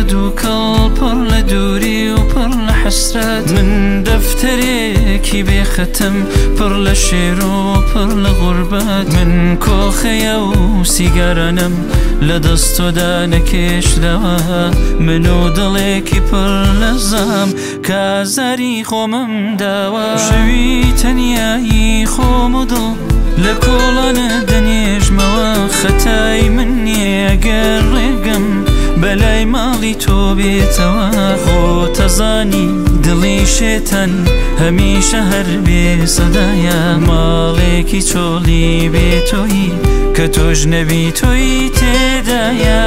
دوو کەڵ پڕ لە دووری و پڕ لە حەسرەت من دەفتەرێکی بێختم پڕ لە شێر و پڕ لە غوربەت من کۆخەیە و سیگارانم لە دەستۆدا نەکێشراوە من و دڵێکی پڕ لە زام کازاری خۆمم داوە شەوی تەنیایی خۆم و دڵ لە کۆڵانە دەنێژمەوە خەتای من نییە گەر ڕێگەم بەلای ماڵی تۆ بێتەوە خۆ تەزانی دڵی شێتەن هەمیشە هەر بێ سەدایە ماڵێکی چۆڵی بێتۆی کە تۆش نەبی تۆی تێدایە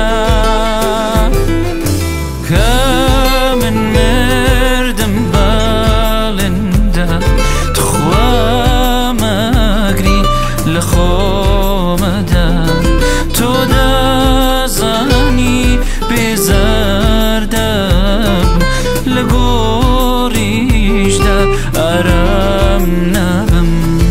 کە من مردم باڵندا تخوا مەگری لە خۆمەدا تۆ دەزانی بێزار دەبم لە گۆڕیشدا ئارام نابم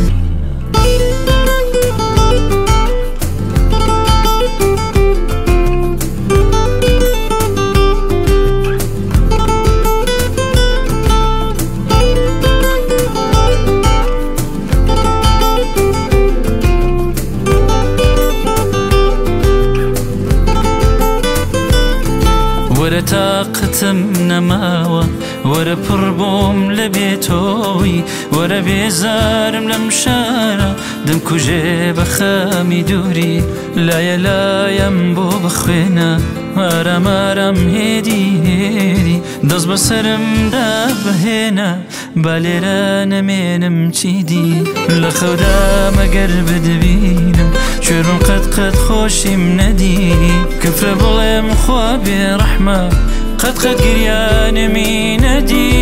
وەرە تاقتم نەماوە وەرە پڕ بۆم لە بێتۆی وەرە بێزارم لەم شارە دەمکوژێ بە خەمی دووری لایە لایم بۆ بخوێنە ئارام ئارام هێدی هێدی دەست بەسەرمدا بهێنە با لێرە نەمێنم چیدی لە خەودا مەگەر بدبینم شێرم قەت خۆشیم نەدی کفرە بڵێم خوا بێڕەحمە قەت گریانمی نەدی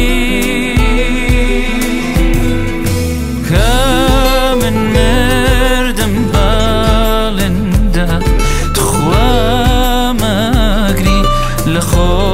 کە من مردم باڵندا تخوا مەگری لە خۆ